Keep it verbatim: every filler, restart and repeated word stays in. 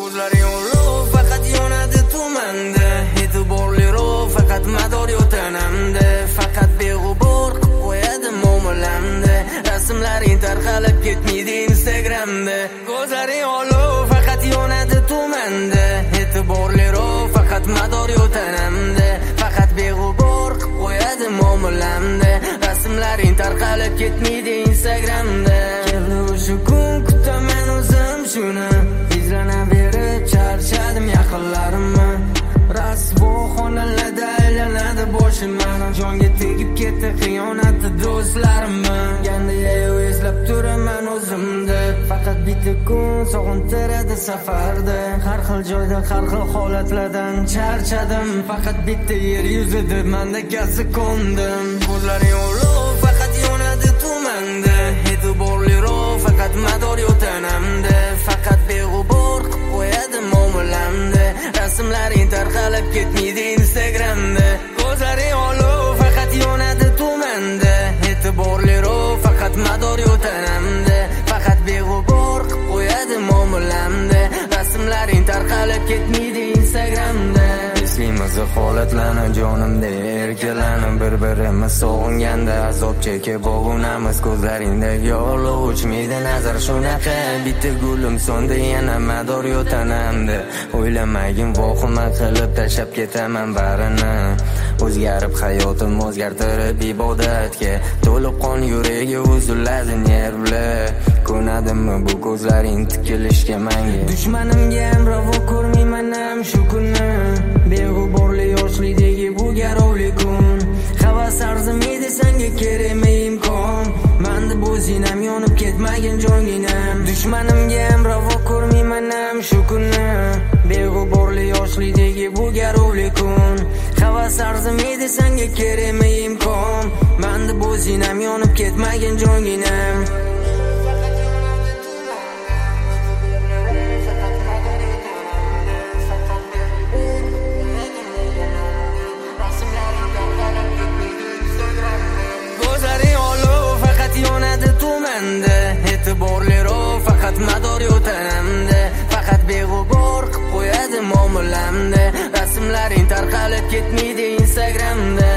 ko'zlaring ulug' faqat yonadi tumanda, e'tiborli ruh faqat mador yo'tanamda, faqat beg'ubor qilib qo'yadi muomalamda, rasmlaring tarqalib ketmaydi Instagramda. Ko'zlaring ulug' faqat yonadi tumanda, e'tiborli ruh faqat mador yo'tanamda, faqat beg'ubor qilib qo'yadi muomalamda, rasmlaring tarqalib ketmaydi Instagramda. Keldi o'sha kun, kutaman o'zim shuni, izlanaverib charchadim yaqinlarimni, rasvo xonalarda aylanadi boshim, mana jonga tegib ketdi xiyonatli do'stlarimni. Yanday eslab turaman o'zimda, faqat bitta kun sog'intiradi safarda, har xil joyda har xil holatlardan charchadim, faqat bitta yer yuzida manda kasi qo'ndim. Ko'zlaring ulug' faqat yonadi tumanda, e'tiborli ruh faqat mador yo'tanamda, faqat beg'ubor qilib qo'yadi muomalamda, rasmlaring tarqalib ketmaydi Instagramda. Ko'zlaring ulug' faqat yonadi tumanda, e'tiborli ruh faqat mador yo'tanamda, faqat beg'ubor qilib qo'yadi muomalamda, rasmlaring tarqalib ketmaydi Instagramda. Eslaymiz holatlarni jonimda erkalanib, bir-birimiz sog'inganda azob chekib bo'g'unamiz, ko'zlaringdagi olov o'chmaydi nazar shunaqa, bitta gulim so'ndi yana mador yo'tanamda, o'ylamagin vohima qilib tashlab ketaman barini, o'zgarib hayotim o'zgartirib ibodatga, to'lib qon yuragi uziladi nervlar, ko'nadimmi bu ko'zlaring tikilishga menga, dushmanimga ham ravo ko'rmayman ham shu kunni, beg'uborli yoshlikdagi bu garovli kun, havas arzimaydi senga kerakmi imkon, manda bu zinam yonib ketmagin jonginam, dushmanimga ham ravo ko'rmayman ham shu kunni, beg'uborli yoshlikdagi bu garovli kun, havas arzimaydi senga kerakmi imkon, manda bu zinam yonib ketmagin jonginam. E'tiborli ruh faqat mador yo'tanamda, faqat beg'ubor qilib qo'yadi muomalamda, rasmlaring tarqalib ketmaydi Instagramda.